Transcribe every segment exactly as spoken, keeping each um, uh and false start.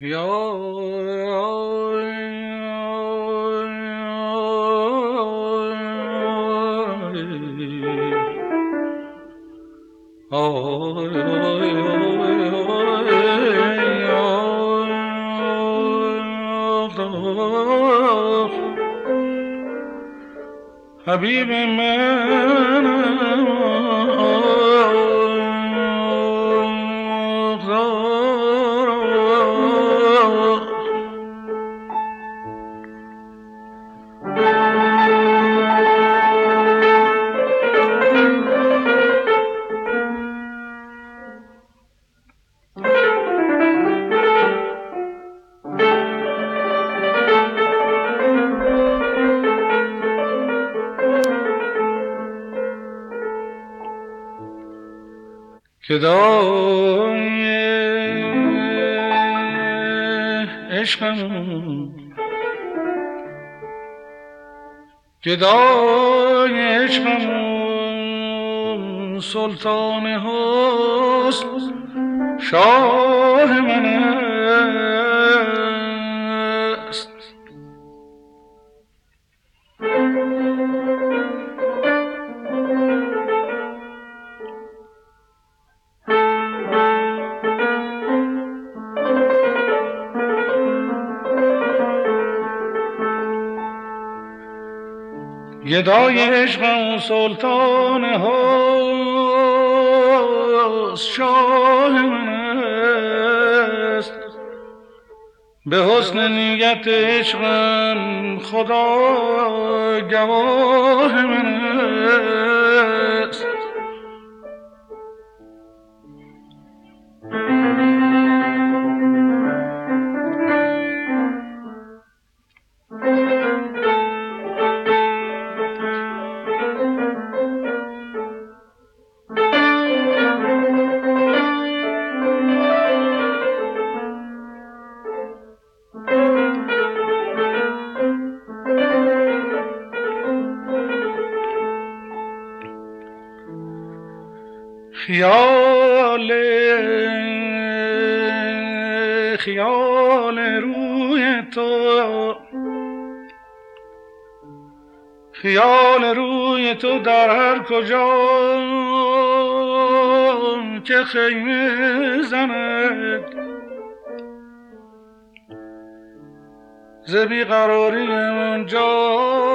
یا حبیب من که دای عشقم که دای عشقم سلطان حسن شاه من است. گدای عشقم سلطان حسن شاه من است. به حسن نیت عشقم خدا گواه من است. خیال خیال روی تو خیال روی تو در هر کجا که خیمه زند ز بیقراری اونجا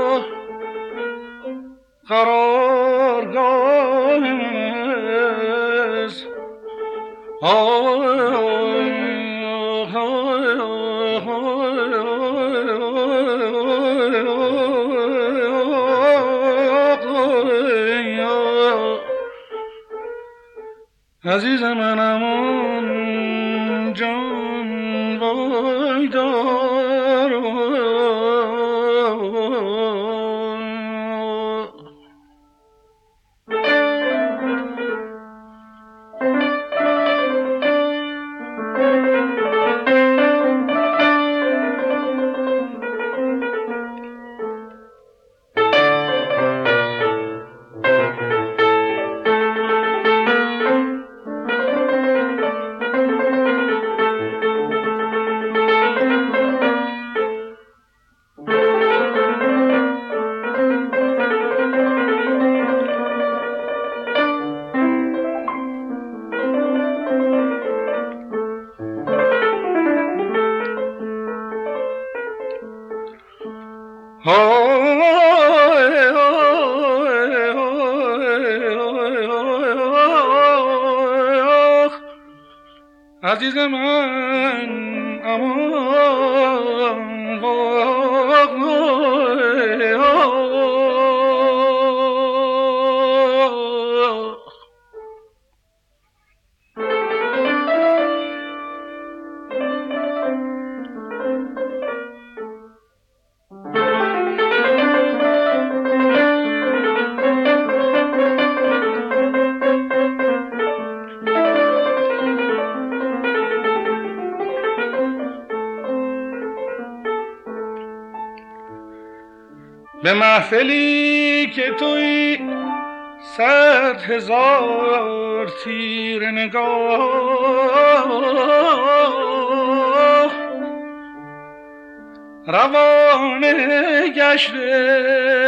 قرارگاه من است. عزیز منم آن جان وای دار عزیز من امان به محفلی که توی صد هزار تیر نگاه روانه گشته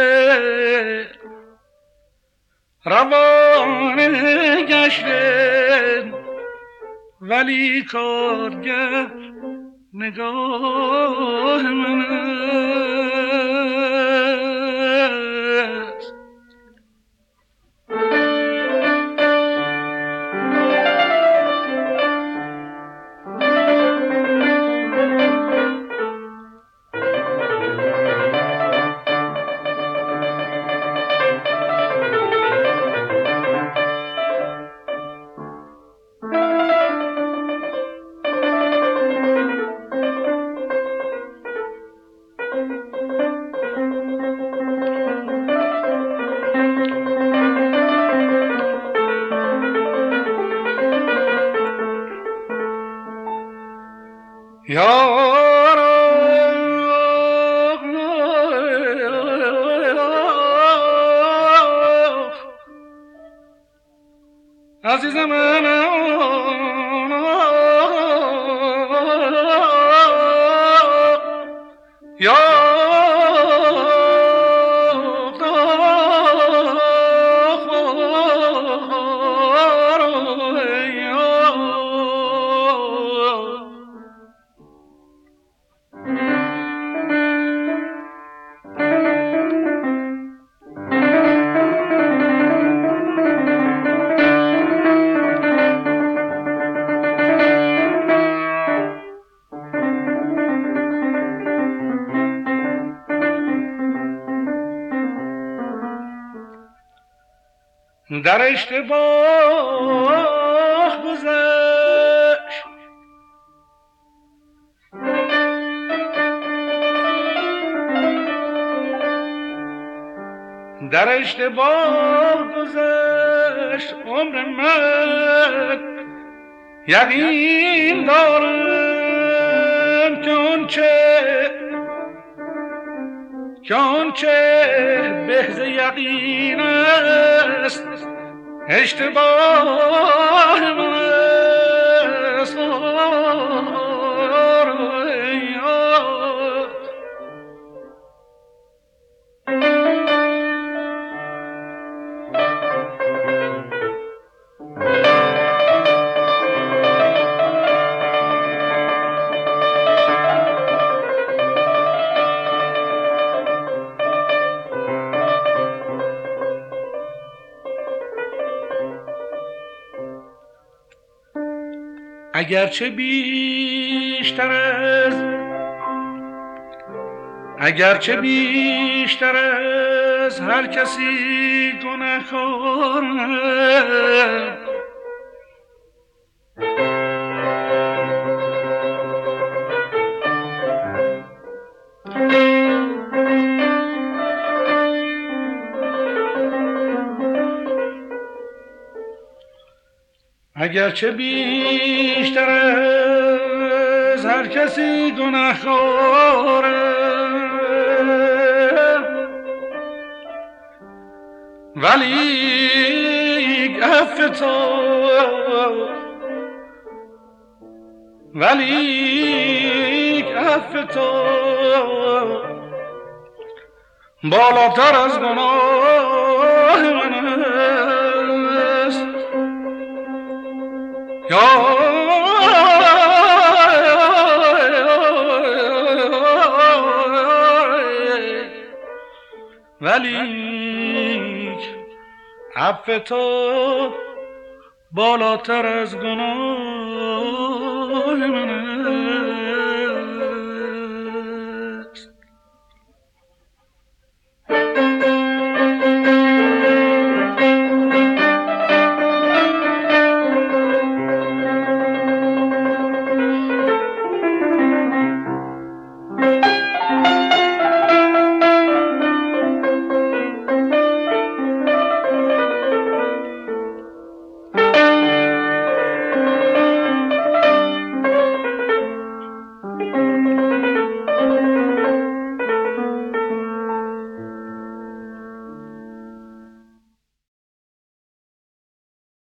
روانه گشته ولی کارگر نگاه من است. عزیزم من یا در اشتباه گذشت در اشتباه گذشت عمر من یقین دارم که اون چه که اون چه بهز یقین است اشتباه من است. اگرچه بیشتر از اگرچه بیشتر از هر کسی گناهکارم، اگرچه بیشتر از هر کسی گناهکارم، ولی عفو تو ولی عفو تو بالاتر از گناه من است. یا ولی عفو تو بالاتر از گناه